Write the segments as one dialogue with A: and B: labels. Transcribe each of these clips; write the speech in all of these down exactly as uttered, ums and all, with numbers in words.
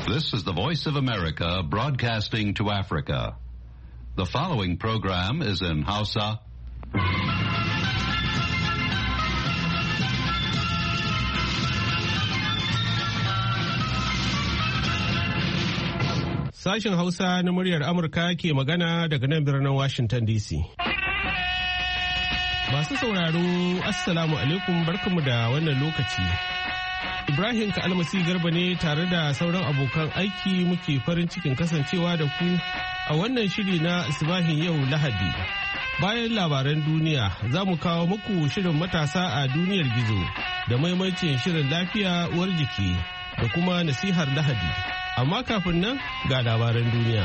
A: This is the Voice of America broadcasting to Africa. The following program is in Hausa.
B: Sashen Hausa na muryar Amurka ke magana daga nan birnin Washington D C. Masu sauraro, Assalamu alaikum, barkamu da wannan lokaci. Ibrahim Ka'almasi Garba ne tare da sauran abokan aiki muke farin cikin kasancewa da ku a wannan shiri na Isbahin yau Lahadi. Bayan labaran duniya, za mu kawo muku shirin matasa a duniyar gizo da maimacin shirin lafiya uwar jiki da kuma nasihar Lahadi. Amma kafin nan ga labaran duniya.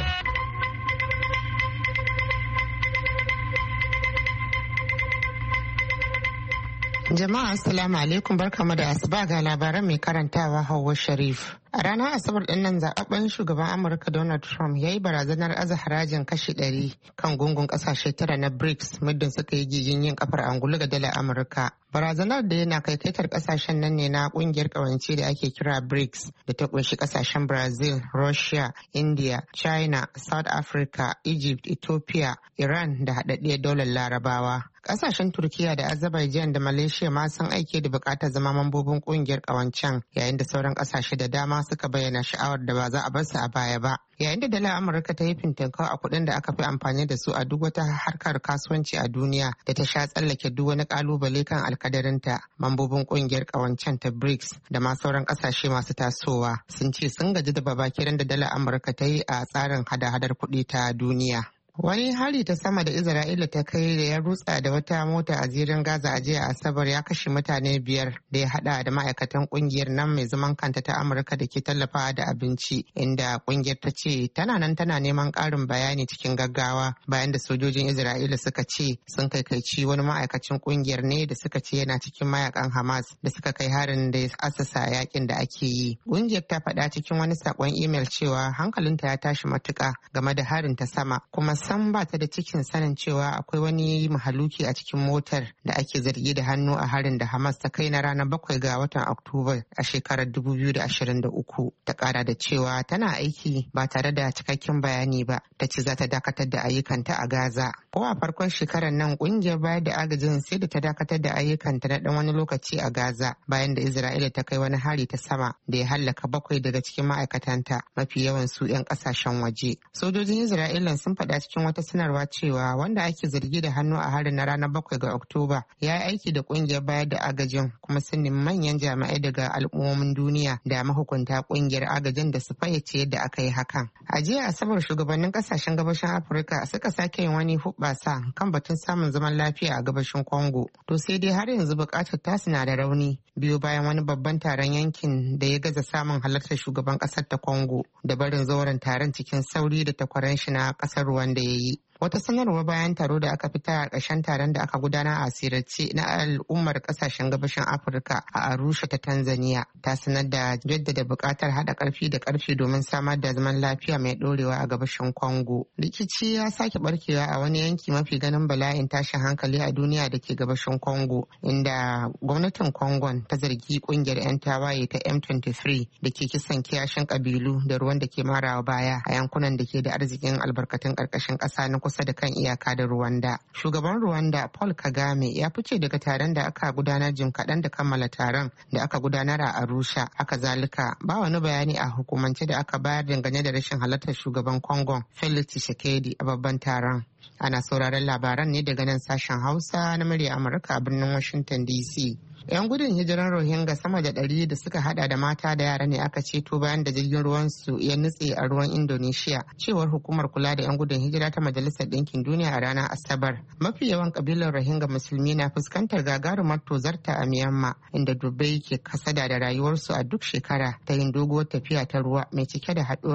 C: Jama'a assalamu alaikum, barkamu da asuba ga labaran mai karantawa Hauwa Sharif. A ranar Asabar ɗin nan zaɓaɓɓen shugaban Amurka Donald Trump ya yi barazanar aza harajin kashi ɗari kan gungun ƙasashe tara na BRICS muddin suka yi gigin yin kafar angulu ga dalar Amurka. Barazanar da yana kaikaitar ƙasashen nan ne na ƙungiyar ƙawance da ake kira BRICS da ta ƙunshi ƙasashen Brazil, Russia, India, China, South Africa, Egypt, Ethiopia, Iran da haɗaɗɗiyar daular Larabawa. Kasashen Turkiya da Azerbaijan da Malaysia ma sun aike da bukatar zama mambobin kungiyar kawancen, yayin da sauran kasashe da dama suka bayyana sha'awar da ba za a bar su a baya ba. Yayin da dalar Amurka ta yi fintinkau a kuɗin da aka fi amfani da su a duk wata harkar kasuwanci a duniya da ta sha tsallake duk wani kalubale kan alkadarinta, mambobin kungiyar kawancen ta BRICS da ma sauran kasashe masu tasowa sun ce sun gaji da babakiran da dalar Amurka ta yi a tsarin hada-hadar kuɗi ta duniya. Wani hari ta sama da Isra'ila ta kai da ya rutsa da wata mota a zirin Gaza a jiya Asabar ya kashe mutane biyar da ya hada da ma'aikatan kungiyar nan mai zaman kanta ta Amurka da ke tallafawa da abinci, inda kungiyar ta ce tana nan tana neman ƙarin bayani cikin gaggawa bayan da sojojin Isra'ila suka ce sun kaikaici wani ma'aikacin kungiyar ne da suka ce yana cikin mayakan Hamas da suka kai harin da ya asasa yakin da ake yi. Kungiyar ta faɗa cikin wani sakon imel cewa hankalinta ya tashi matuƙa game da harin ta sama, kuma san ba ta da cikin sanin cewa akwai wani mahaluki a cikin motar da ake zargi da hannu a harin da Hamas ta kai na ranar bakwai ga watan Oktoba a shekarar dubu biyu da ashirin da uku. Ta kara da cewa tana aiki ba tare da cikakken bayani ba, ta ce za ta dakatar da ayyukanta a Gaza. Ko a farkon shekarar nan kungiyar bayar da agajin sai da ta dakatar da ayyukanta na dan wani lokaci a Gaza bayan da Isra'ila ta kai wani hari ta sama da ya hallaka bakwai daga cikin ma'aikatanta, mafi yawan su 'yan kasashen waje. Sojojin Isra'ila sun faɗa cikin wata sanarwa cewa wanda ake zargi da hannu a harin na ranar bakwai ga Oktoba ya yi aiki da kungiyar bayar da agajin, kuma sun nemi manyan jami'ai daga al'ummomin duniya da mahukunta kungiyar agajin da su fayyace yadda aka yi hakan. A jiya Asabar shugabannin kasashen gabashin Afirka suka sake yin wani hubbasa kan batun samun zaman lafiya a gabashin Congo. To sai dai har yanzu bukatar tasu na da rauni biyu bayan wani babban taron yankin da ya gaza samun halartar shugaban kasar ta Congo da barin zauren taron cikin sauri da takwaran shi na kasar Rwanda ya yi. Wata sanarwa bayan taro da aka fita a ƙarshen taron da aka gudana a asirarce na al'ummar ƙasashen gabashin Afirka a Arusha ta Tanzania ta sanar da jaddada buƙatar haɗa ƙarfi da ƙarfi domin samar da zaman lafiya mai ɗorewa a gabashin Congo. Rikici ya sake barkewa a wani yanki mafi ganin bala'in tashin hankali a duniya da ke gabashin Congo, inda gwamnatin Congo ta zargi ƙungiyar 'yan tawaye ta M twenty-three da ke kisan kiyashin ƙabilu da ruwan da ke marawa baya a yankunan da ke da arzikin albarkatun ƙarƙashin ƙasa na kusa da kan iyaka da Rwanda. Shugaban Rwanda Paul Kagame ya fice daga taron da aka gudanar jim kaɗan da kammala taron da aka gudanar a Arusha. Haka zalika ba wani bayani a hukumance da aka bayar dangane da rashin halartar shugaban Congo Felix Tshisekedi a babban taron. Ana sauraron labaran ne daga nan sashen Hausa na murya Amurka a birnin Washington D C. 'Yan gudun hijiran Rohingya sama da ɗari da suka hada da mata da yara ne aka ceto bayan da jirgin ruwan su ya nutse a ruwan Indonesia, cewar hukumar kula da 'yan gudun hijira ta Majalisar Ɗinkin Duniya a ranar Asabar. Mafi yawan kabilar Rohingya musulmi na fuskantar gagarumar tozarta a Myanmar, inda dubbai ke kasada da rayuwarsu a duk shekara ta yin doguwar tafiya ta ruwa mai cike da haɗura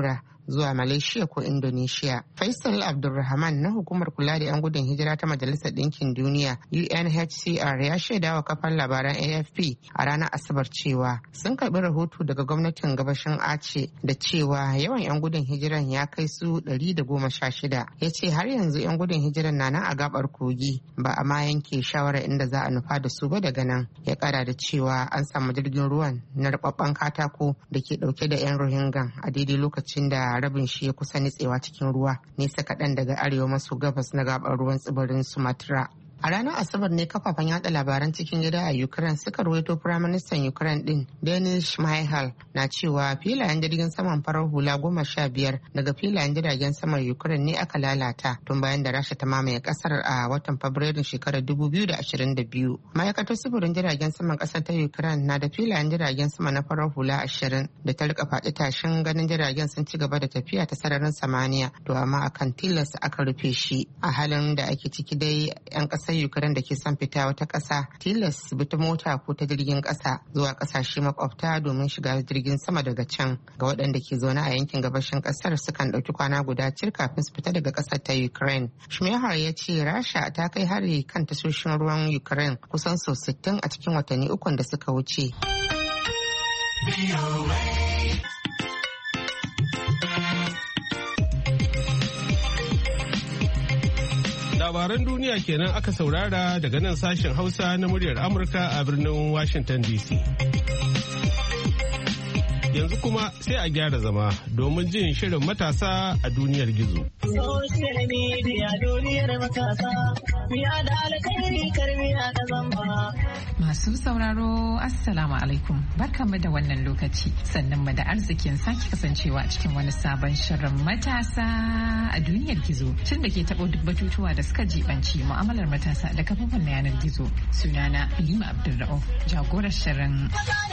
C: zuwa Malaysia ko Indonesia. Faisal Abdulrahman na hukumar kula da 'yan gudun hijira ta Majalisar Ɗinkin Duniya U N H C R ya shaida wa kafar labaran A F P a ranar Asabar cewa sun karɓi rahoto daga gwamnatin gabashin Aceh da cewa yawan 'yan gudun hijiran ya kai su ɗari da goma sha shida. Ya ce har yanzu 'yan gudun hijiran na nan a gabar kogi ba a ma yanke shawarar inda za a nufa da su ba daga nan. Ya kara da cewa an samu jirgin ruwan na rababban katako da ke dauke da 'yan Rohingya a daidai lokacin da rabin shi ya kusa nitsewa cikin ruwa nesa kaɗan daga arewa maso gabas na gabar ruwan tsibirin Sumatra. A ranar Asabar ne kafafen yada labaran cikin gida a Ukraine suka ruwaito Firaministan Ukraine din Denis Shmyhal na cewa filayen jirgin saman farar hula goma sha biyar daga filayen jiragen saman Ukraine ne aka lalata tun bayan da Rasha ta mamaye kasar a watan Fabrairun shekarar dubu biyu da ashirin da biyu. Ma'aikatar sufurin jiragen saman kasar ta Ukraine na da filayen jiragen sama na farar hula ashirin da ta rika faɗi tashin ganin jiragen sun ci gaba da tafiya ta sararin samaniya, to amma akan tilas aka rufe shi. A halin da ake ciki dai 'yan ƙasar Ukraine da ke son fita wata ƙasa tilas bi ta mota ko ta jirgin ƙasa zuwa ƙasashe makwabta domin shiga jirgin sama daga can. Ga waɗanda ke zaune a yankin gabashin ƙasar sukan ɗauki kwana guda cir kafin su fita daga ƙasar ta Ukraine. Shmyhal ya ce Rasha ta kai hari kan tashoshin ruwan Ukraine kusan sau sittin a cikin watanni ukun da suka wuce.
B: Labaran duniya kenan aka saurara daga nan sashen Hausa na muryar Amurka a birnin Washington D C. Yanzu kuma sai a gyara zama domin jin shirin matasa a duniyar gizo. Social media duniyar matasa, miya da alkhairi karmiya da zamba.
D: Masu sauraro Assalamu alaikum, barkanmu da wannan lokaci, sannan mu da arzikin sake kasancewa a cikin wani sabon shirin matasa a duniyar gizo, tun da ke taɓo duk batutuwa da suka jibanci mu'amalar matasa da kafofin na yanar gizo. Sunana Halima Abdulra'uf, jagorar shirin.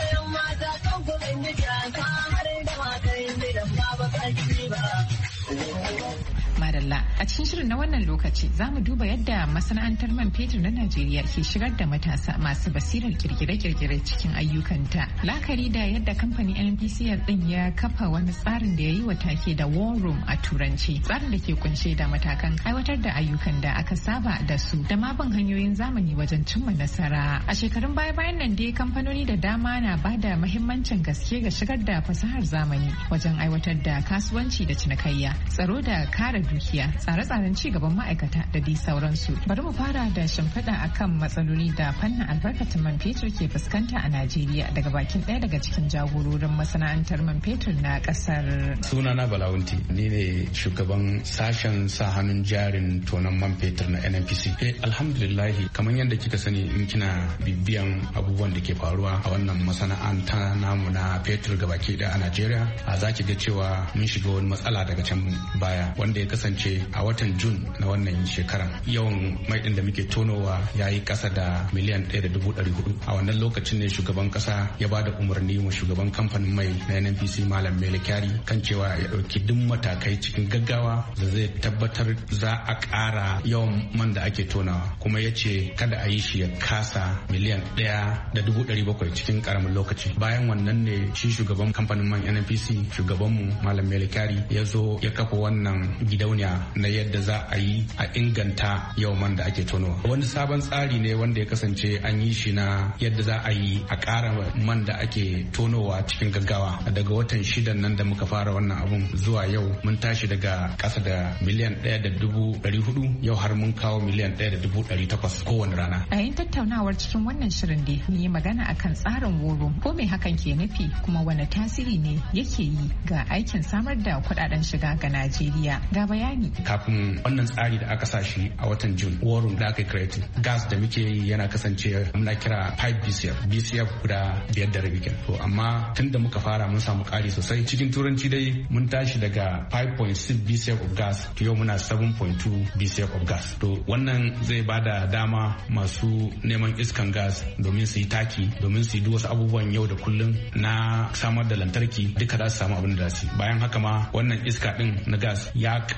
D: Madalla, a cikin shirin na wannan lokaci za mu duba yadda masana'antar man fetur na Najeriya ke shigar da matasa masu basirar kirkire-kirkire cikin ayyukanta. Lakari da yadda kamfanin N P C L din ya kafa wani tsarin da ya yi wa take da War Room a Turanci, tsarin da ke kunshe da matakan aiwatar da ayyukan da aka saba da su da ma bin hanyoyin zamani wajen cimma nasara. A shekarun baya-bayan nan dai kamfanoni da dama na ba da muhimmancin gaske ga shigar da fasahar zamani wajen aiwatar da kasuwanci da cinikayya, tsaro da kare dukiya, tsare-tsaren ci gaban ma'aikata da dai sauransu. Bari mu fara da shimfiɗa akan matsaloli da fannin albarkatun man fetur ke fuskanta a Najeriya daga bakin ɗaya daga cikin jagororin masana'antar man fetur na ƙasar.
E: Sunana Balawunti, ni ne shugaban sashen sa hannun jarin tonon man fetur na N N P C. Eh, alhamdulillahi, kamar yadda kika sani in kina bibiyan abubuwan da ke faruwa a wannan masana'anta namu na fetur gabaki ɗaya a Najeriya, a za ki ga cewa mun shiga wani matsala daga can baya wanda ya kasance a watan Jun na wannan shekaran yawan mai din da muke tonowa ya yi kasa da miliyan ɗaya da dubu ɗari hudu. A wannan lokacin ne shugaban kasa ya ba da umarni wa shugaban kamfanin mai na N N P C Malam Mele Kyari kan cewa ya ɗauki duk matakai cikin gaggawa da zai tabbatar za a ƙara yawan man da ake tonawa, kuma ya ce kada a yi shi ya kasa miliyan ɗaya da dubu ɗari bakwai cikin ƙaramin lokaci. Bayan wannan ne shi shugaban kamfanin man N N P C shugabanmu Malam Mele Kyari ya zo ya kafa wannan gidauniya na yadda za a yi a inganta yawan man da ake tonowa. Wani sabon tsari ne wanda ya kasance an yi shi na yadda za a yi a ƙara man da ake tonowa cikin gaggawa. Daga watan shidan nan da muka fara wannan abun zuwa yau mun tashi daga ƙasa da miliyan ɗaya da dubu ɗari hudu, yau har mun kawo miliyan ɗaya da dubu ɗari takwas kowane rana.
D: A yin tattaunawar cikin wannan shirin dai mun yi magana akan tsarin woro, ko me hakan ke nufi kuma wani tasiri ne yake yi ga aikin samar da kuɗaɗen shiga ga Najeriya. Ga bayani.
E: Kafin wannan tsari da aka sa shi a watan Jun, warum da aka create gas da muke yi yana kasance muna kira five B C F, B C F guda biyar da rabi kenan. To amma tun da muka fara mun samu ƙari sosai. Cikin turanci dai mun tashi daga five point six B C F of gas to yau muna seven point two B C F of gas. To wannan zai bada dama masu neman iskan gas domin su yi taki, domin su yi duk wasu abubuwan yau da kullum na samar da lantarki duka za su samu abin da su. Bayan haka ma wannan iska din na gas ya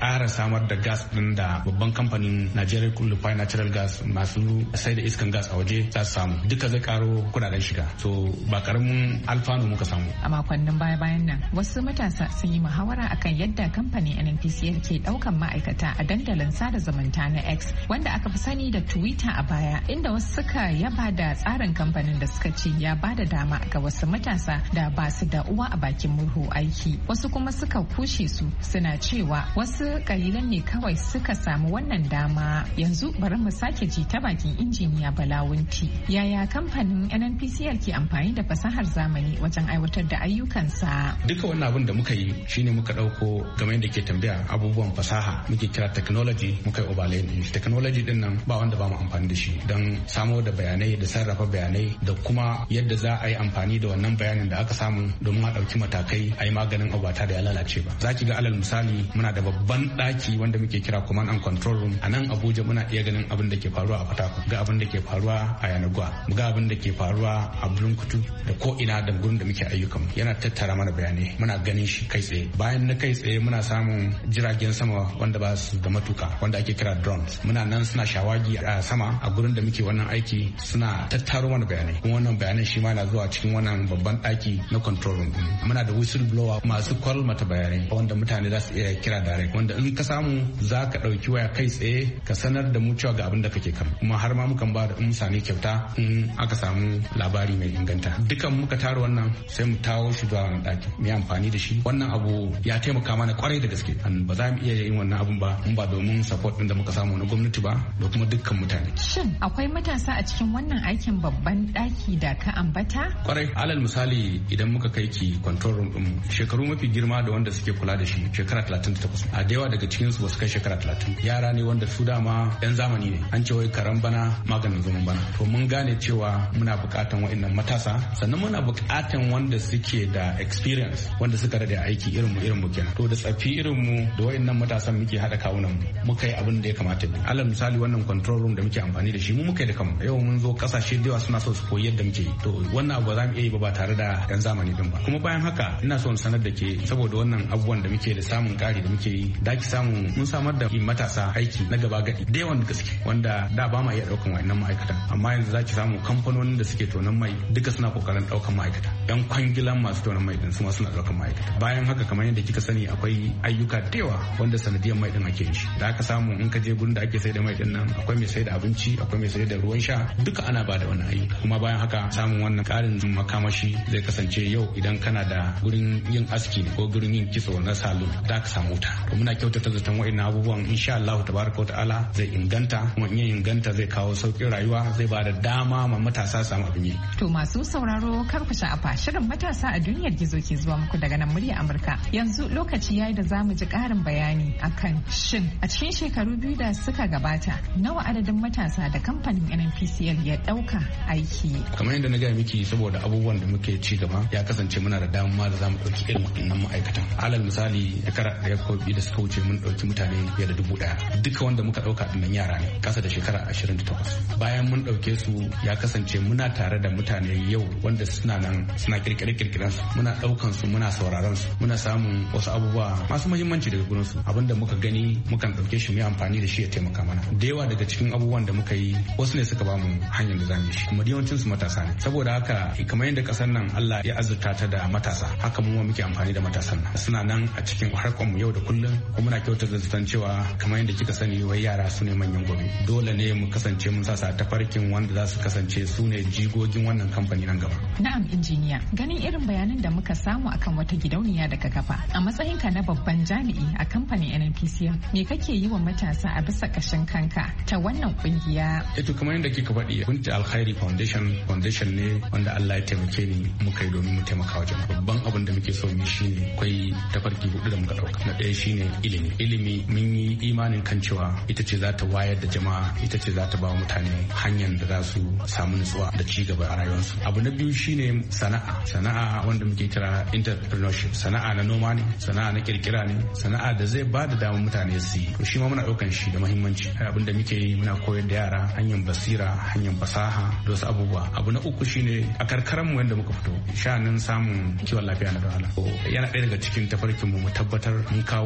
E: ƙara samar da gas din da babban kamfanin Nigeria Liquefied Natural Gas masu sai da iskan gas a waje za su samu, duka zai karo kudaden shiga. So ba karamin alfanu muka samu.
D: A makonnin baya-bayan nan wasu matasa sun yi muhawara akan yadda kamfanin N N P C L ke daukan ma'aikata a dandalin sada zumunta na X wanda aka fi sani da Twitter a baya, inda wasu suka yaba da tsarin kamfanin da suka ce ya ba da dama ga wasu matasa da ba su da uwa a bakin murhu aiki. Wasu kuma suka kushe su suna cewa wasu kalilan ne kawai suka samu wannan dama. Yanzu bari mu sake ji ta bakin injiniya Balawunti. Yaya kamfanin N N P C L ke amfani da fasahar zamani wajen aiwatar da ayyukansa?
E: Duka wannan abin da muka yi shine muka dauko game da ke tambaya abubuwan fasaha muke kira technology, muka yi overlay din shi. Technology din nan ba wanda ba mu amfani da shi don samo da bayanai da sarrafa bayanai da kuma yadda za a yi amfani da wannan bayanin da aka samu domin a dauki matakai a yi maganin abu ba tare da ya lalace ba. Za ki ga alal misali muna da babban daki wanda muke kira command and control room. A nan Abuja muna iya ganin abin da ke faruwa a Fatakwal, ga abin da ke faruwa a Yanagwa, ga abin da ke faruwa a Bulunkutu da ko ina da gurin da muke ayyukan. Yana tattara mana bayanai, muna ganin shi kai tsaye. Bayan na kai tsaye muna samun jiragen sama wanda ba su da matuka wanda ake kira drones. Muna nan suna shawagi a sama a gurin da muke wannan aiki, suna tattaro mana bayanai. Kuma wannan bayanan shi ma na zuwa cikin wannan babban daki na control room. Muna da whistleblower masu kwalmata bayanai wanda mutane za su iya kira direct, wanda in ka samu za ka ɗauki waya kai tsaye ka sanar da mu cewa ga abin da kake kan. Kuma har ma mukan ba da mutane kyauta in aka samu labari mai inganta. Dukan muka tara wannan sai mu tawo shi zuwa wannan daki mu yi amfani da shi. Wannan abu ya taimaka mana kwarai da gaske. Ba za mu iya yin wannan abun ba in ba domin support din da muka samu na gwamnati ba da kuma dukkan mutane.
D: Shin akwai matasa a cikin wannan aikin babban daki da ka ambata?
E: Kwarai, alal misali idan muka kai ki control room din shekaru mafi girma da wanda suke kula da shi shekara talatin da takwas. A da yawa daga cikin su ba su kai shekara talatin. Yara ne wanda su dama yan zamani ne. An ce wai karan bana maganin zaman bana. To mun gane cewa muna bukatan wa'annan matasa, sannan muna bukatan wanda suke da experience, wanda suka rade aiki irin mu irin mu kenan. To da tsafi irin mu da wa'annan matasan muke hada kawunan mu muka yi abin da ya kamata ne. Alal misali wannan control room da muke amfani da shi mu muka yi da kanmu. Yau mun zo kasashe da yawa suna so su koyi yadda muke yi. To wannan abu za mu iya yi ba ba tare da yan zamani din ba. Kuma bayan haka ina so in sanar da ke saboda wannan abubuwan da muke da samun kari da muke yi, da ki samu mun samar da matasa aiki na gaba gadi da yawan gaske wanda da ba ma iya daukan wa'annan ma'aikatan, amma yanzu za ki samu kamfanonin da suke tonon mai duka suna kokarin daukan ma'aikata. Yan kwangilan masu tonon mai din su ma suna daukan ma'aikata. Bayan haka kamar yadda kika sani akwai ayyuka da yawa wanda sanadiyan mai din ake yin shi. Da aka samu in ka je gurin da ake sai da mai din nan akwai mai sai da abinci, akwai mai sai da ruwan sha, duka ana ba da wannan ayyuka. Kuma bayan haka samun wannan karin makamashi zai kasance yau idan kana da gurin yin aski ko gurin yin kitso na salon da ka samu wuta. To muna kyautata zaton wa'annan abubuwan insha Allah tabaraka wa ta'ala zai inganta, kuma in ya inganta zai kawo sauƙin rayuwa, zai ba da dama ma matasa samu abin yi.
D: To masu sauraro kar ku sha'afa, shirin matasa a duniyar gizo ke zuwa muku daga nan murya Amurka. Yanzu lokaci yayi da zamu ji ƙarin bayani akan shin a cikin shekaru biyu da suka gabata nawa adadin matasa da kamfanin N N P C L ya ɗauka aiki.
E: Kamar yadda na gaya miki, saboda abubuwan da muke ci gaba ya kasance muna da dama da zamu ɗauki irin waɗannan ma'aikatan. Alal misali shekara ɗaya ko biyu da suka wuce mun ɗauki mutane fiye da dubu ɗaya. Duka wanda muka ɗauka ɗinnan yara ne ƙasa da shekara ashirin da takwas. Bayan mun ɗauke su ya kasance muna tare da mutane yau wanda suna nan suna kirkire-kirkiren su, muna ɗaukan su, muna sauraron su, muna samun wasu abubuwa masu muhimmanci daga gurin su. Abinda muka gani mukan ɗauke shi mu yi amfani da shi ya taimaka mana. Da yawa daga cikin abubuwan da muka yi wasu ne suka bamu hanyar da zamu yi shi, kuma yawancin su matasa ne. Saboda haka kamar yadda kasar nan Allah ya azurta ta da matasa, haka mu muke amfani da matasan nan. Suna nan a cikin harkar mu yau da kullum, kuma muna kyautar da zaton cewa kamar yadda kika sani wai yara su ne manyan gobe. Dole ne mu kasance mun sasa tafarkin wanda za su kasance su ne jigogin wannan kamfani nan gaba.
D: Na'am injiniya, ganin irin bayanan da muka samu akan wata gidauniya da ka kafa a matsayinka na babban jami'i a kamfanin N N P C L, me kake yi wa matasa a bisa kashin kanka ta wannan kungiya?
E: Eto kamar yadda kika faɗi, Kunti Alkhairi Foundation foundation ne wanda Allah ya taimake ni muka yi domin mu taimaka wa jama'a. Babban abin da muke so mu shine akwai tafarki hudu da muka dauka. Na ɗaya shine ilimi. Ilimi mun yi imanin kan cewa ita ce za ta wayar da jama'a, ita ce za ta ba mutane hanyar da za su samu nutsuwa da ci gaba a rayuwarsu. Abu na biyu shine sana'a. Sana'a wanda muke kira entrepreneurship. Sana'a na noma ne, sana'a na kirkira ne, sana'a da zai ba da damar mutane su yi. To shi ma muna daukan shi da muhimmanci. Abin da muke yi muna koyar da yara hanyar basira, hanyar fasaha da wasu abubuwa. Abu na uku shine a karkaran mu yadda muka fito, sha'anin samun kiwon lafiya na wahala. Yana ɗaya daga cikin tafarkin mu mu tabbatar mun kawo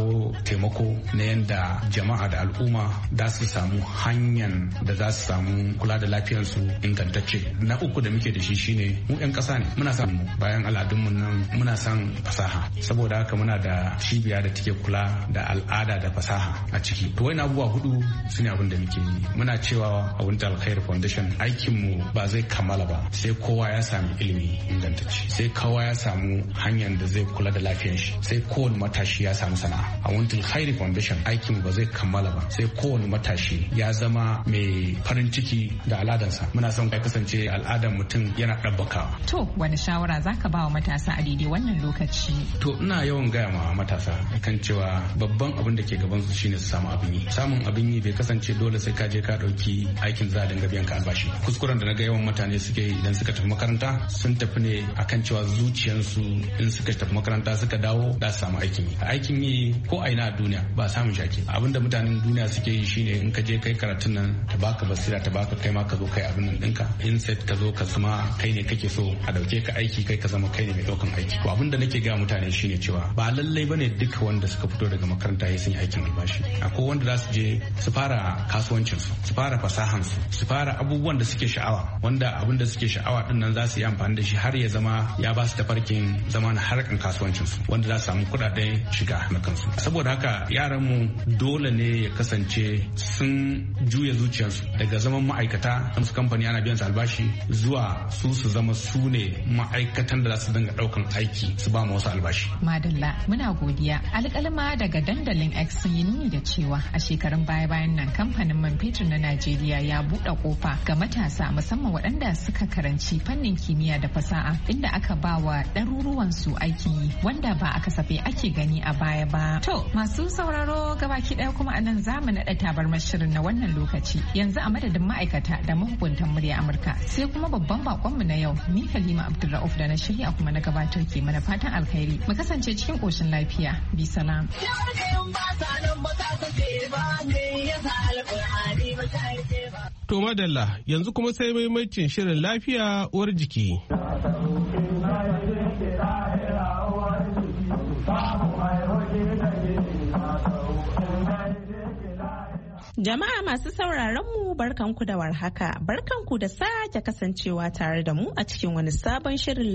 E: taimako na yanda jama'a da al'umma za su samu hanyar da za su samu kula da lafiyarsu ingantacce. Na uku da muke da shi shine mu 'yan ƙasa ne, muna son bayan al'adunmu nan muna son fasaha, saboda haka muna da cibiya da take kula da al'ada da fasaha a ciki. To wani abubuwa hudu su ne abin da muke yi. Muna cewa a Wunta Alkhairi Foundation aikinmu ba zai kammala ba sai kowa ya samu ilimi ingantacce, sai kowa ya samu hanyar da zai kula da lafiyar shi, sai kowane matashi ya samu sana'a. A Wunta Alkhairi Foundation aikinmu ba zai kammala ba sai kowane matashi ya zama mai farin ciki da al'adarsa. Muna son ya kasance al'adar mutum yana ɗabbakawa.
D: To wani shawara zaka ba wa matasa a daidai wannan lokaci?
E: To ina yawan gaya ma matasa kan cewa babban abin da ke gaban su shine su samu abin yi. Samun abin yi bai kasance dole sai ka je ka dauki aikin za a dinga biyan ka albashi. Kuskuren da naga yawan mutane suke yi idan suka tafi makaranta sun tafi ne akan cewa zuciyarsu in suka tafi makaranta suka dawo za su samu aikin yi. Aikin yi ko a ina a duniya ba samun shaki. Abinda mutanen duniya suke yi shine in ka je kai karatun nan ta baka basira ta baka kai ma ka zo kai abin nan ɗinka. In sai ka zo ka zama kai ne kake so a dauke ka aiki kai ka zama kai ne mai daukan aiki. To abin da nake ga mutane shine cewa ba lallai bane duka wanda suka fito daga makaranta ya sun yi aikin albashi. Akwai wanda za su je su fara kasuwancin su, su fara fasahan su, su fara abubuwan da suke sha'awa, wanda abin da suke sha'awa din nan za su yi amfani da shi har ya zama ya ba su tafarkin zama na harkan kasuwancin su, wanda za su samu kuɗaɗen shiga na kansu. Saboda haka yaran mu dole ne ya kasance sun juya zuciyarsu daga zaman ma'aikata na kamfani ana biyan su albashi zuwa su su zama su ne ma'aikatan da za su dinga daukan aiki su ba mu wasu albashi.
D: Madalla muna godiya. Alƙalma daga dandalin X sun yi nuni da cewa a shekarun baya-bayan nan kamfanin man fetur na Najeriya ya buɗe kofa ga matasa musamman waɗanda suka karanci fannin kimiyya da fasaha inda aka ba wa ɗaruruwan su aikin yi wanda ba a kasafai ake gani a baya ba. To masu sauraro gabaki ɗaya kuma anan za mu naɗa tabarmar shirin na wannan lokaci yanzu a madadin ma'aikata da mahukuntan murya Amurka sai kuma babban bakonmu na yau ni Halima Abdulrauf da na shirya kuma na gabatar ke mana fatan alkhairi mu kasance cikin koshin lafiya bi salam.
B: To madalla yanzu kuma sai maimacin shirin lafiya uwar jiki.
F: Jama'a masu sauraron mu barkanku da warhaka, barkanku da sake kasancewa tare da mu a cikin wani sabon shirin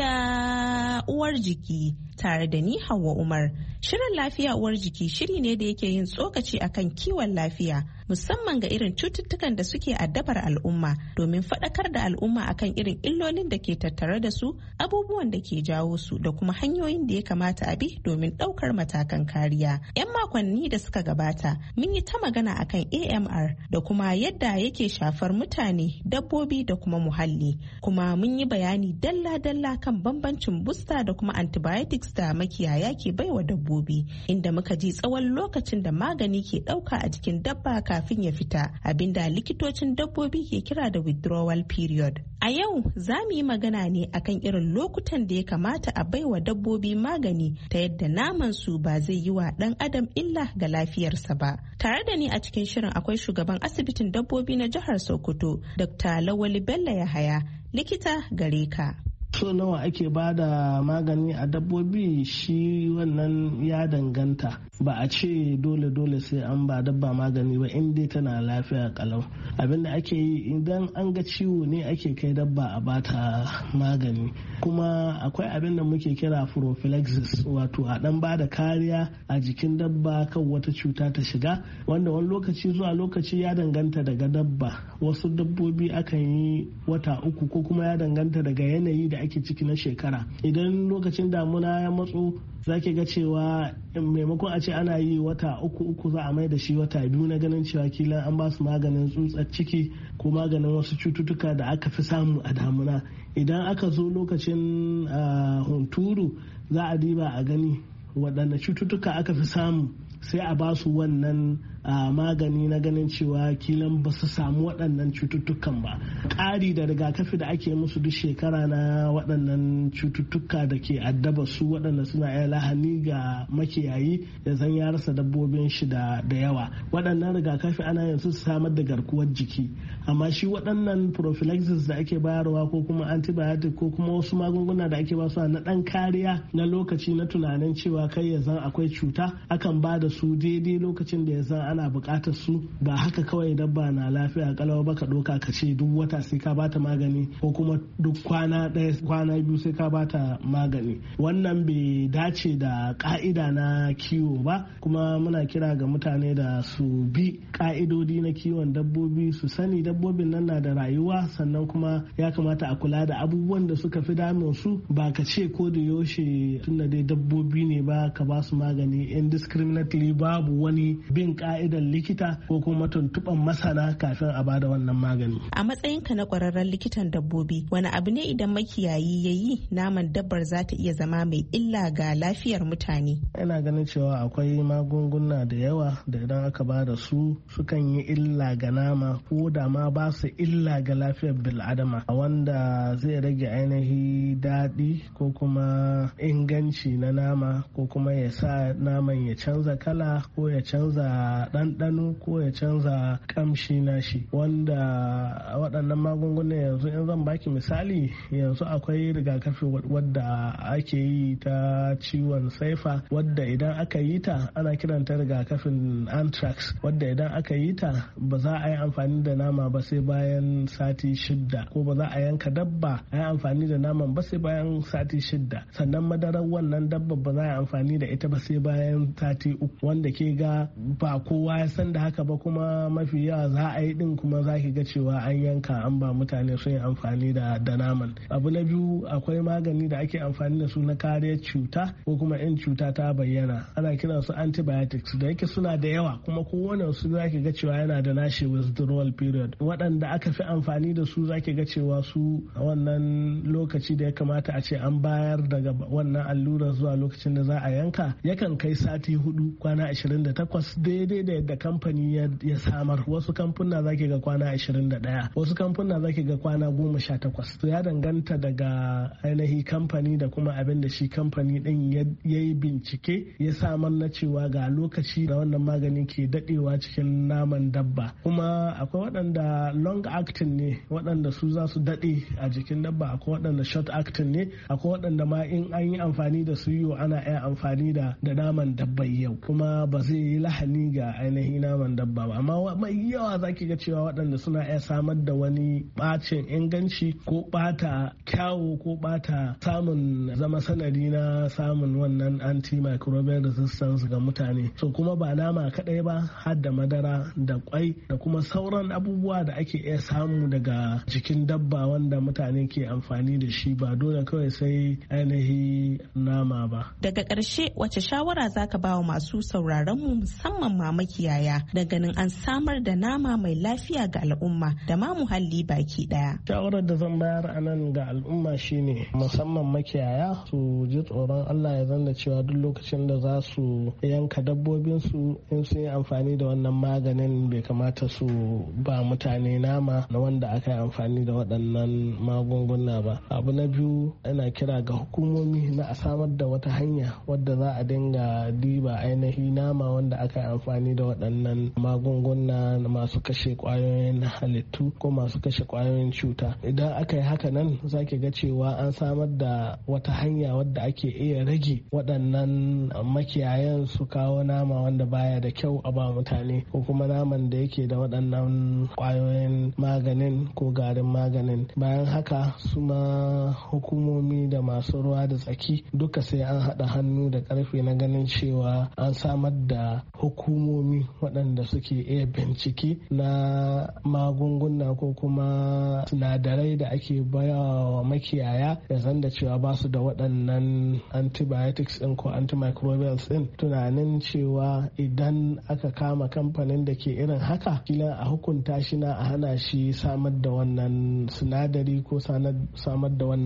F: lafiya uwar jiki tare da ni Hauwa Umar. Shirin lafiya uwar jiki shiri ne da yake yin tsokaci akan kiwon lafiya musamman ga irin cututtukan da suke addabar al'umma domin faɗakar da al'umma akan irin illolin da ke tattare da su, abubuwan da ke jawo su da kuma hanyoyin da ya kamata a bi domin ɗaukar matakan kariya. 'Yan makonni da suka gabata mun yi ta magana akan A M R da kuma yadda yake shafar mutane, dabbobi da kuma muhalli. Kuma mun yi bayani dalla-dalla kan bambancin busta da kuma antibiotics da makiyaya ke baiwa dabbobi, inda muka ji tsawon lokacin da magani ke ɗauka a jikin dabba kafin ya fita, abinda likitocin dabbobi ke kira da withdrawal period. A yau za mu yi magana ne akan irin lokutan da ya kamata a baiwa dabbobi magani ta yadda naman su ba zai yi wa ɗan adam illa ga lafiyarsa ba. Tare da ni a cikin shirin akwai shugaban asibitin dabbobi na jihar Sokoto, Dokta Lawali Bello Yahaya, likita gare ka.
G: So nawa ake ba da magani a dabbobi shi wannan ya danganta, ba a ce dole dole sai an ba dabba magani ba in dai tana lafiya kalau. Abinda ake yi idan an ga ciwo ne ake kai dabba a bata magani, kuma akwai abin da muke kira prophylaxis, wato a dan ba da kariya a jikin dabba kan wata cuta ta shiga, wanda wani lokaci zuwa lokaci ya danganta daga dabba. Wasu dabbobi akan yi wata uku ko kuma ya danganta daga yanayi da ake ciki na shekara. Idan lokacin damuna ya matso zaki ga cewa maimakon a ce ana yi wata uku uku za a mai da shi wata biyu na ganin cewa kila an ba su maganin tsutsar ciki ko maganin wasu cututtuka da aka fi samu a damuna. Idan aka zo lokacin hunturu za a diba a gani waɗanne cututtuka aka fi samu sai a ba su wannan magani na ganin cewa kilan ba su samu waɗannan cututtukan ba. Ƙari da rigakafi da ake musu duk shekara na waɗannan cututtuka da ke addaba su waɗanda suna iya lahani ga makiyayi da zan ya rasa dabbobin shi da yawa. Waɗannan rigakafi ana yin su samar da garkuwar jiki, amma shi waɗannan prophylaxis da ake bayarwa ko kuma antibiotic ko kuma wasu magunguna da ake basu na ɗan kariya na lokaci na tunanin cewa kai ya zan akwai cuta, akan ba da su daidai lokacin da ya zan ana buƙatar su, ba haka kawai dabba na lafiya kalau ba ka ɗauka ka ce duk wata sai ka bata magani ko kuma duk kwana ɗaya kwana biyu sai ka bata magani. Wannan bai dace da ƙa'ida na kiwo ba, kuma muna kira ga mutane da su bi ƙa'idodi na kiwon dabbobi, su sani dabbobin nan na da rayuwa, sannan kuma ya kamata a kula da abubuwan da suka fi damun su, ba ka ce ko da yaushe tunda dai dabbobi ne ba ka ba su magani indiscriminately babu wani bin ka'idar likita ko kuma tuntuɓan masana kafin a bada wannan magani.
F: A matsayinka na ƙwararren likitan dabbobi, wani abu ne idan makiyayi ya yi naman dabbar za ta iya zama mai illa ga lafiyar mutane?
G: Ina ganin cewa akwai magunguna da yawa da idan aka ba da su sukan yi illa ga nama ko da ma ba su illa ga lafiyar bil'adama, wanda zai rage ainihi daɗi ko kuma inganci na nama, ko kuma ya sa naman ya canza kala ko ya canza ɗanɗano ko ya canza ƙamshi nashi, wanda waɗannan magungunan yanzu in zan baki misali, yanzu akwai rigakafi wadda ake yi ta ciwon saifa, wadda idan aka yi ta ana kiranta rigakafin anthrax, wadda idan aka yi ta ba za a yi amfani da nama ba sai bayan sati shidda, ko ba za a yanka dabba a yi amfani da naman ba sai bayan sati shidda, sannan madarar wannan dabba ba za a yi amfani da ita ba sai bayan sati uku, wanda ke ga ba kowa ya san da haka ba, kuma mafi yawa za a yi din kuma za ki ga cewa an yanka an ba mutane sun yi amfani da da naman. Abu na biyu, akwai magani da ake amfani da su na kariyar cuta ko kuma in cuta ta bayyana, ana kiran su antibiotics, da yake suna da yawa kuma kowane su za ki ga cewa yana da nashi withdrawal period. Waɗanda aka fi amfani da su za ki ga cewa su wannan lokaci da ya kamata a ce an bayar daga wannan allurar zuwa lokacin da za a yanka yakan kai sati hudu, kwana ashirin da takwas, daidai da yadda kamfani ya samar. Wasu kamfuna za ki ga kwana ashirin da ɗaya, wasu kamfuna za ki ga kwana goma sha takwas. To ya danganta daga ainihi kamfani da kuma abin da shi kamfani din ya yi bincike ya samar na cewa ga lokaci da wannan magani ke dadewa cikin naman dabba. Kuma akwai waɗanda long acting ne, waɗanda su za su dade a jikin dabba, akwai waɗanda short acting ne, akwai waɗanda ma in an yi amfani da su yau ana iya amfani da da naman dabba yau, kuma ba zai yi lahani ga ainihin naman dabba ba. Amma mai yawa zaki ga cewa waɗanda suna iya samar da wani bacin inganci ko bata kyawu ko bata samun zama sanadi na samun wannan antimicrobial resistance ga mutane. So kuma ba nama kadai ba, har da madara da kwai da kuma sauran abubuwa da ake iya samu daga jikin dabba wanda mutane ke amfani da shi, ba dole kawai sai ainihi nama ba.
F: Daga ƙarshe, wace shawara zaka ba wa masu sauraron mu musamman ma makiyaya da ganin an samar da nama mai lafiya ga al'umma da ma muhalli baki daya?
G: Shawarar da zan bayar a nan ga al'umma shine musamman makiyaya su ji tsoron Allah, ya zanna cewa duk lokacin da za su yanka dabbobin su in sun yi amfani da wannan maganin bai kamata su ba mutane nama na wanda aka yi amfani da waɗannan magunguna ba. Abu na biyu, ana kira ga hukumomi na a samar da wata hanya wadda za a dinga diba ainihi nama wanda aka yi amfani da waɗannan magunguna masu kashe ƙwayoyin halittu ko masu kashe ƙwayoyin cuta. Idan aka yi haka nan za ki ga cewa an samar da wata hanya wadda ake iya rage waɗannan makiyayan su kawo nama wanda baya da kyau a ba mutane, ko kuma naman da yake da waɗannan ƙwayoyin maganin ko garin maganin. Bayan haka su ma hukumomi da masu ruwa da tsaki duka sai an haɗa hannu da ƙarfe na ganin cewa an samar da hukumomi waɗanda suke iya bincike na magunguna ko kuma sinadarai da ake bayawa makiyaya, ya zan da cewa ba su da waɗannan antibiotics ɗin ko antimicrobials ɗin. Tunanin cewa idan aka kama kamfanin da ke irin haka, kila a hukunta shi na a hana shi samar da wannan sinadari ko samar da wannan magani.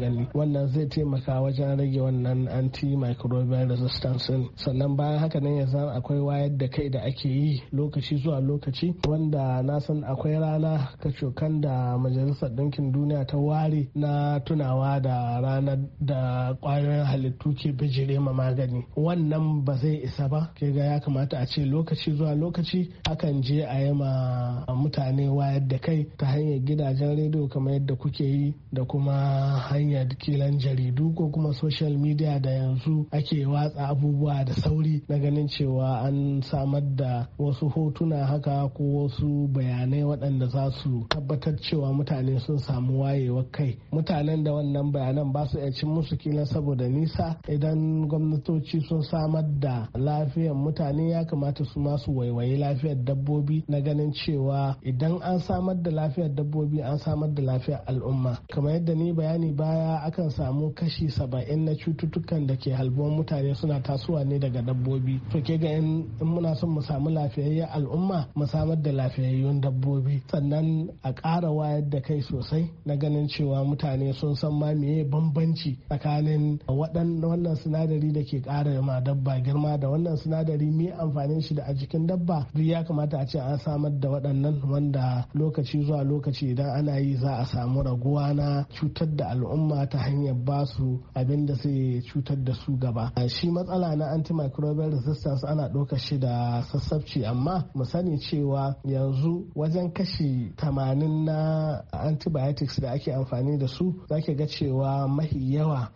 G: magani. Wannan zai taimaka wajen rage wannan antimicrobial resistance. Sannan bayan haka nan yanzu akwai wayar da kai da ake yi lokaci zuwa lokaci, wanda na san akwai rana kacokan da Majalisar Ɗinkin Duniya ta ware na tunawa da ranar da ƙwayoyin halittu ke bijire ma magani. Wannan ba zai isa ba, ke ga ya kamata a ce lokaci zuwa lokaci akan je a yi ma mutane wayar da kai ta hanyar gidajen rediyo kamar yadda kuke yi, da kuma hanyar kilan jaridu ko kuma social media da yanzu ake watsa abubuwa da sauri na ganin cewa an samar da wasu hotuna haka ko wasu bayanai waɗanda za su tabbatar cewa mutane sun samu wayewar kai. Mutanen da wannan bayanan ba su iya cin musu kila saboda nisa, idan gwamnatoci sun samar da lafiyar mutane ya kamata su masu waiwayi lafiyar dabbobi na ganin cewa idan an samar da lafiyar dabbobi an samar da lafiyar al'umma. Kamar yadda ni bayani baya, akan samu kashi saba'in na cututtukan da ke halbuwan mutane suna tasowa ne daga dabbobi. To ke ga in muna son mu samu lafiyayyen al'umma mu samar da lafiyayyun dabbobi, sannan a ƙara wayar da kai sosai na ganin cewa mutane sun san ma meye bambanci tsakanin wannan sinadari da ke ƙara ma dabba girma da wannan sinadari me amfanin shi da a jikin dabba. Duk ya kamata a ce an samar da waɗannan, wanda lokaci zuwa lokaci idan ana yi za a samu raguwa na cutar da al'umma ta hanyar ba su abin da zai cutar da su gaba. Shi matsala na antimicrobial resistance ana ɗauka shi da sassabci, amma mu sani cewa yanzu wajen kashi tamanin na antibiotics da ake amfani da su zaki ga cewa mahi yawa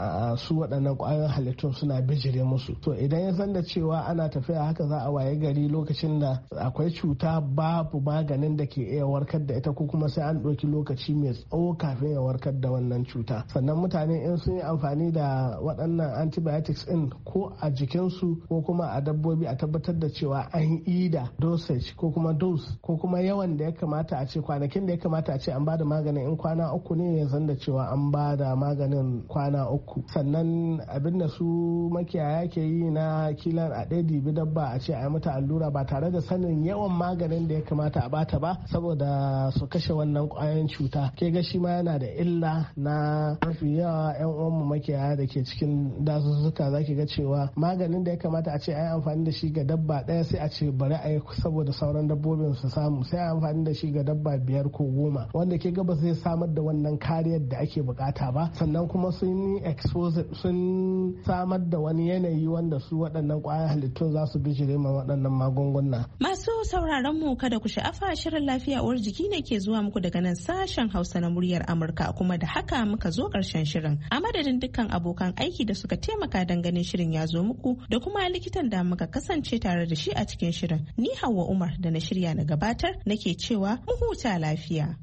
G: su waɗannan ƙwayoyin halittun suna bijire musu. To idan ya san da cewa ana tafiya haka za a waye gari lokacin da akwai cuta babu maganin da ke iya warkar da ita, ko kuma sai an ɗauki lokaci mai tsawo kafin ya warkar da wannan cuta. Sannan mutane in sun yi amfani da waɗannan antibiotics ɗin ko a jikinsu ko kuma a dabbobi, a tabbatar da cewa an yi da dosage ko kuma dose ko kuma yawan da ya kamata a ce, kwanakin da ya kamata a ce an bada maganin in kwana uku ne ya zan da cewa an bada maganin kwana uku. Sannan abin da su makiyaya ke yi na kilan a ɗaya dibi dabba a ce a yi mata allura ba tare da sanin yawan maganin da ya kamata a bata ba saboda su kashe wannan kwayoyin cuta, ke ga shi ma yana da illa. Na mafi yawa yan uwanmu makiyaya da ke cikin dazuzzuka zaki ga cewa maganin da ya kamata a ce a yi amfani da shi ga dabba ɗaya sai a ce bari a yi saboda sauran dabbobin su samu, sai a amfani da shi ga dabba biyar ko goma, wanda ke ga ba zai samar da wannan kariyar da ake bukata ba. Sannan kuma sun yi expose, sun samar da wani yanayi wanda su waɗannan ƙwayoyin halittun za su bijire ma waɗannan magunguna.
F: Masu sauraron mu kada ku sha'afa, shirin lafiya uwar jiki ne ke zuwa muku daga nan sashen Hausa na muryar Amurka, kuma da haka muka zo ƙarshen shirin. A madadin dukkan abokan aiki da suka taimaka don ganin shirin ya zo muku, da kuma likitan da muka kasance tare da shi a cikin shirin, ni Hauwa Umar da na shirya na gabatar nake cewa mu huta lafiya.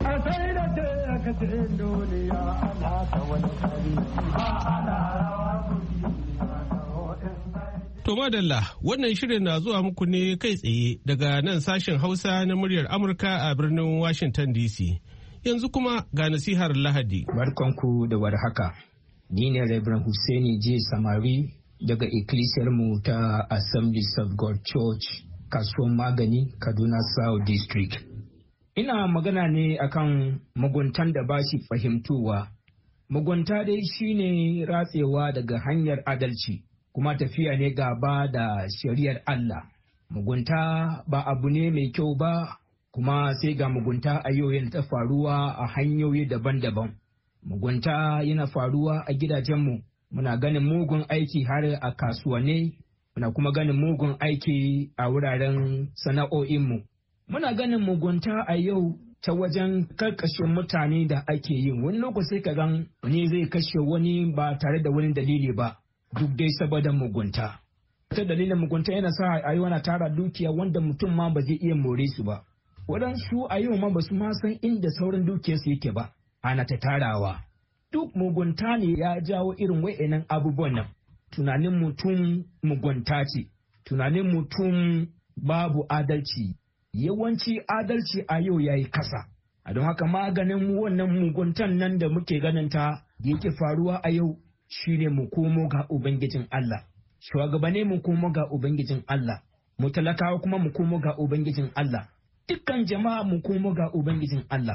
B: To madalla, wannan shirin na zuwa muku ne kai tsaye daga nan sashen Hausa na muryar Amurka a birnin Washington D C. Yanzu kuma ga nasihar Lahadi.
H: Barkanku da warhaka. Ni ne Reverend Hussaini J. Samari daga Ecclesiar mu ta Assemblies of God Church, Kasuwan Magani, Kaduna South District. Ina magana ne akan muguntan da ba shi fahimtuwa. Mugunta dai shine ratsewa daga hanyar adalci, kuma tafiya ne gaba da shari'ar Allah. Mugunta ba abu ne mai kyau ba, kuma sai ga mugunta a yau yana ta faruwa a hanyoyi daban-daban. Mugunta yana faruwa a gidajenmu, muna ganin mugun aiki har a kasuwanni, muna kuma ganin mugun aiki a wuraren sana'o'inmu. Muna ganin mugunta a yau ta wajen karkashe mutane da ake yin. Wani lokaci ka gan wani zai kashe wani ba tare da wani dalili ba, duk dai saboda mugunta. Ta dalilin mugunta yana sa a yi wani tara dukiya wanda mutum ma ba zai iya more su ba. Waɗansu a yau ma ba su ma san inda sauran dukiyarsu yake ba, ana ta tarawa. Duk mugunta ne ya jawo irin wa'annan abubuwan nan. Tunanin mutum mugunta ce, tunanin mutum babu adalci. Yawanci adalci a yau ya yi kasa. A don haka maganin wannan muguntan nan da muke ganin ta da yake faruwa a yau shine mu komo ga Ubangijin Allah. Shugabanni mu komo ga Ubangijin Allah. Mu talakawa kuma mu komo ga Ubangijin Allah. Dukkan jama'a mu komo ga Ubangijin Allah.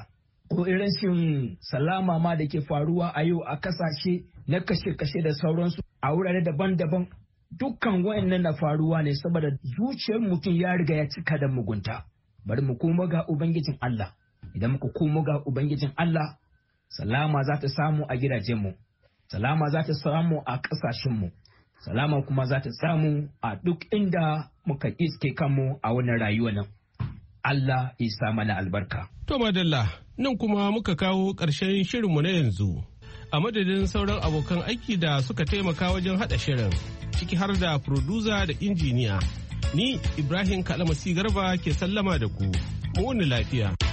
H: ko rashin salama ma da ke faruwa a yau a kasashe na kashe-kashe da sauransu a wurare daban-daban, dukkan wayannan na faruwa ne saboda zuciyar mutum ya riga ya cika da mugunta. Bari mu koma ga Ubangijin Allah. Idan muka koma ga Ubangijin Allah, salama za ta samu a gidajenmu, salama za ta samu a ƙasashenmu, salama kuma za ta samu a duk inda muka iske kanmu a wannan rayuwa nan. Allah isa mana albarka.
B: To madalla, nan kuma muka kawo ƙarshen shirinmu na yanzu. A madadin sauran abokan aiki da suka taimaka wajen haɗa shirin, ciki har da producer da injiniya. Ni Ibrahim Kalamasi Garba ke sallama da ku. Mu wuni lafiya.